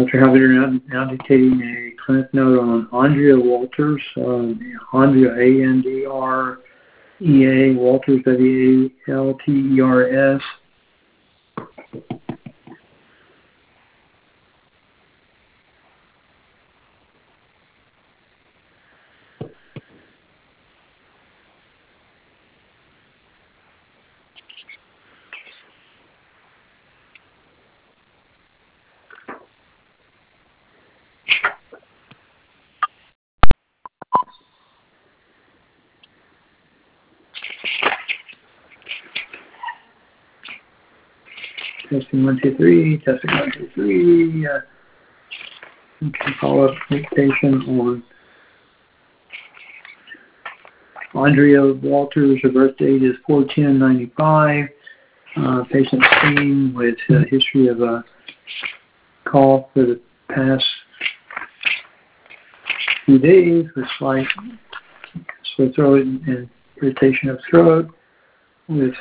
Dr. Halbiter now dictating a clinic note on Andrea Walters, Andrea, A-N-D-R-E-A, Walters, W-A-L-T-E-R-S. Testing 1, 2, 3. Testing 1, 2, 3. Okay, follow-up dictation on Andrea Walters. Her birth date is 4/10/95. Patient seen with a history of a cough for the past few days with slight sore throat and irritation of throat with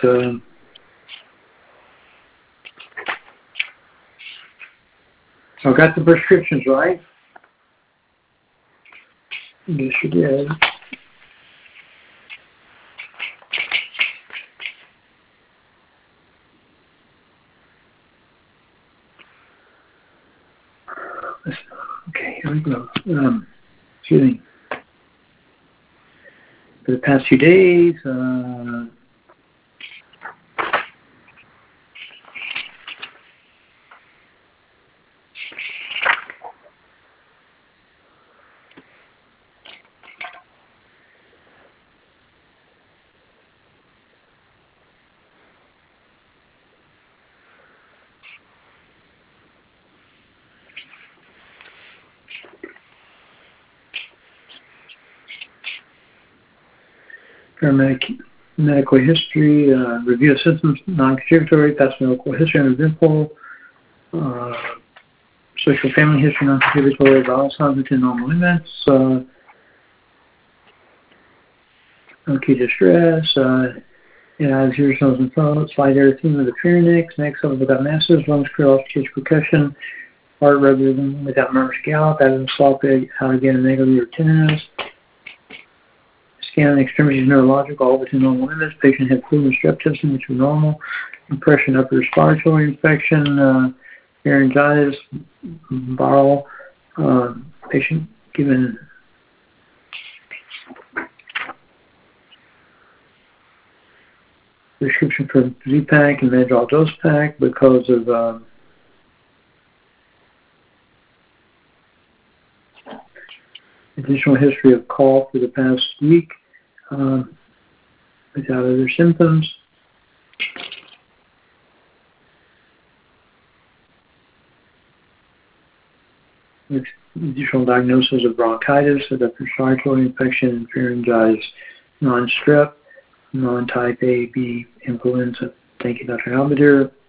I got the prescriptions right. Yes, you did. Okay, here we go. Excuse me. For the past few days, medical history, review of symptoms, non-contributory, past medical history, uneventful, social family history, non-contributory, vital signs within normal limits, acute distress, zero cells and throat, slight erythema of the pharynx, neck cells without masses, lungs clear off chest percussion, heart rhythm without murmurs, gallop, abdomen sloppy, out again, negative or tinnitus. Scan extremities neurological, all within normal limits. Patient had flu and strep testing, which were normal. Impression upper respiratory infection, laryngitis, viral. Patient given prescription for Z-Pack and Madrigal dose pack because of additional history of cough for the past week without other symptoms. With additional diagnosis of bronchitis, of the respiratory infection, pharyngitis, non-strep, non-type A, B influenza. Thank you, Dr. Halbiter.